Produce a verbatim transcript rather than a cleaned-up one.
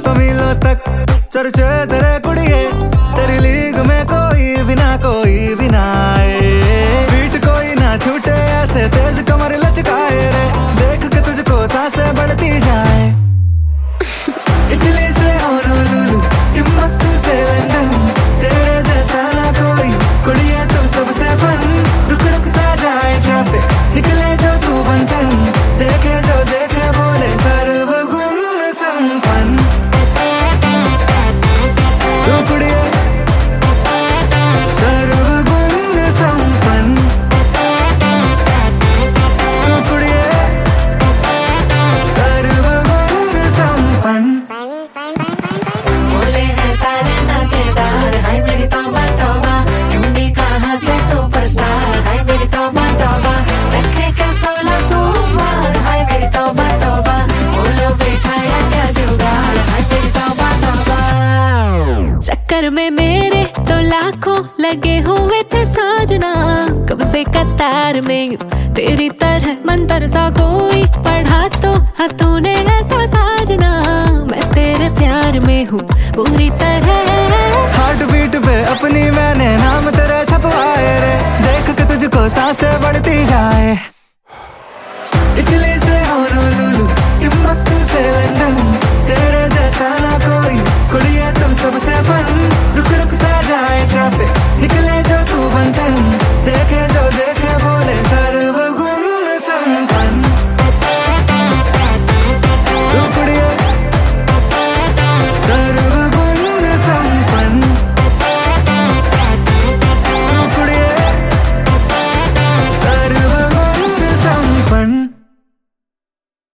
सौ मीलों तक चर्चे तेरे कुड़िए, तेरी लीग में कोई भी ना कोई भी ना आए। बीट कोई ना छूटे ऐसे तेज कमर लचकाए रे, देख के तुझको सांसें बढ़ती जाए। इटली से होनोलुलु, टिम्बक्टू से लंदन, तेरे जैसा ना कोई कुड़िए तू सबसे फन। रुक रुक सा जाए ट्रैफिक, निकले जो तू बंटन, देखे जो देखे बोले सर्वगुण संपन्न। तू कुड़िए सर्वगुण संपन्न, तू कुड़िए सर्वगुण संपन्न। बोले हैं सारे नातेदार, हाय मेरी तौबा तौबा, ढूंढी कहाँ से सुपरस्टार, हाय मेरी तौबा तौबा, रखे के सोलह सोमवार, हाय मेरी तौबा तौबा, बोलो बैठाया क्या जुगाड़, हाय मेरी तौबा तौबा। चक्कर में मेरे तो लाखों लगे हुए थे साजना, कब से कतार में तेरी तरह मंतर सा कोई पढ़ा तो हाँ तूने ऐसा साजना। मैं तेरे प्यार में हूँ पूरी तरह, हार्ट बीट पे अपनी मैंने नाम तेरा छपवाए रे, देख के तुझको सांसें बढ़ती जाए।